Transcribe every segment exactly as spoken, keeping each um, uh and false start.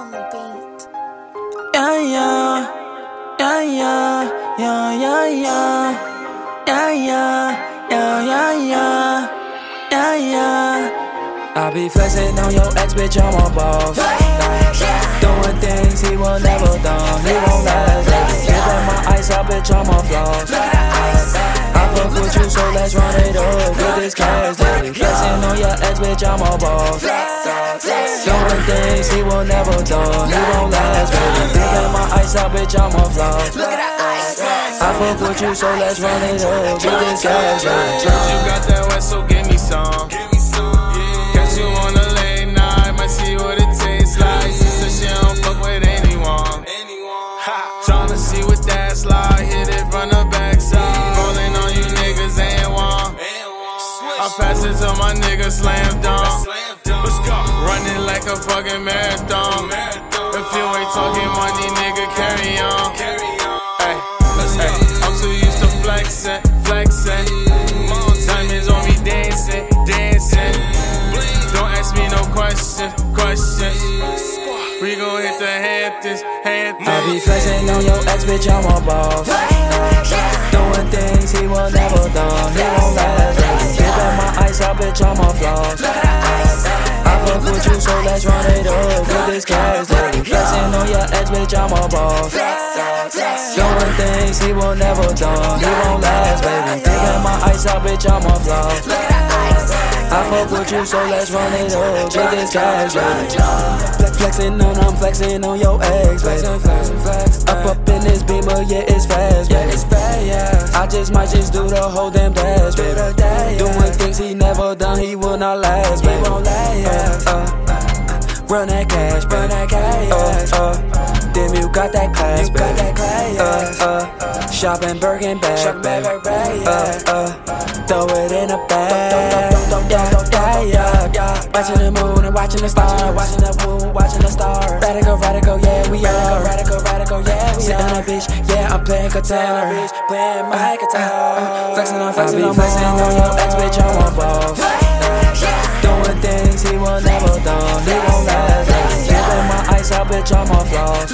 on the beat. Yeah, yeah, yeah, yeah, yeah, yeah, yeah, yeah, yeah, yeah, yeah, yeah, yeah, yeah. I be flexing on your ex, bitch, I'm a boss. Doing things he will never done, he won't last. Giving my ice out, bitch, I'm a floss. I fuck with you, so let's run it up. Get this cash, baby. Flexing on your ex, bitch, I'm a boss. Doing things he will never done, he won't last, baby. Giving my ice out, bitch, I'm a floss. I fuck with you, so let's run it up. Get this cash, baby. You got that wet, so give me some. Catch you on a late night, might see what it tastes like. She said she don't fuck with anyone. Tryna see what that's like, hit it from the backside. Rolling on you niggas ain't one. I pass it to my nigga slam dunk. Running like a fucking marathon. If you ain't talking money, nigga, carry on. Ay, ay, I'm too used to flexing, flexing. Diamonds on me dancing, dancing. Don't ask me no questions, questions. We gon' hit the Hamptons, Hamptons. I be flexing on your ex, bitch, I'm a boss. Doing things he will never done, he won't last. Giving my ice out, bitch, I'm a floss. I fuck with you, so let's run it up. Get this cash, baby. Flexing on your ex, bitch, I'm a boss. Doing things he will never done, he won't last, baby. Giving my ice out, bitch, I'm a floss. I fuck with you, so let's run it up. Get this cash, baby. Flexing on, I'm flexing on your ex, baby. Up up in this beamer, yeah, it's fast, baby. I just might just do the whole damn dash, baby. Doing things he never done, he will not last, baby. Uh, uh, uh, run that cash, run that cash. Uh, uh, then you got that class, baby. Uh, uh, shopping Birkin bag, baby. Uh, uh, throw it in a bag. Yeah, yeah, yeah. Watching the moon and watching the stars, watching the moon, watching the stars. Radical, radical, yeah, we are. Radical, radical, yeah, we are. Sitting on a bitch, yeah, I'm playing guitar, bitch, playing my guitar. Flexing on, flexing on, flexing on your ex, bitch, I'm a boss. Doing things he will never done, he won't last. Giving my ice out, bitch, I'm a floss.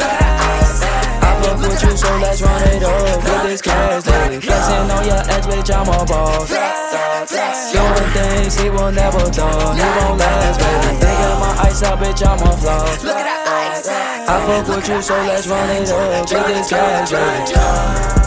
I fuck with you, so let's run it up. Get this cash, baby. Flexing on your ex, bitch, I'm a boss. Doing things he will never done, he won't last, baby. Taking my ice out, bitch, I'm a floss. I fuck with you, so let's run it up. Get this cash, baby.